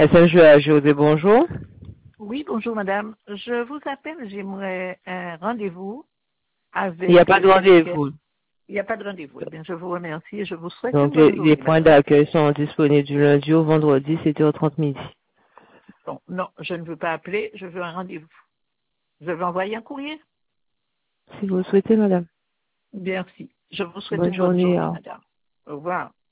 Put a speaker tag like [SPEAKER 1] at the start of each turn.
[SPEAKER 1] SMJA José, bonjour.
[SPEAKER 2] Oui, bonjour madame. Je vous appelle, j'aimerais un rendez-vous avec...
[SPEAKER 1] Il n'y a pas de rendez-vous.
[SPEAKER 2] Il n'y a pas de rendez-vous. Eh bien, je vous remercie et je vous souhaite une
[SPEAKER 1] Donc,
[SPEAKER 2] bonne
[SPEAKER 1] les
[SPEAKER 2] journée,
[SPEAKER 1] points
[SPEAKER 2] madame.
[SPEAKER 1] d'accueil sont disponibles du lundi au vendredi, 7h30 midi.
[SPEAKER 2] Bon, non, je ne veux pas appeler, je veux un rendez-vous. Je veux envoyer un courrier.
[SPEAKER 1] Si vous le souhaitez, madame.
[SPEAKER 2] Merci. Je vous souhaite
[SPEAKER 1] Bonne
[SPEAKER 2] une bonne
[SPEAKER 1] journée.
[SPEAKER 2] journée,
[SPEAKER 1] Au
[SPEAKER 2] madame. Au revoir.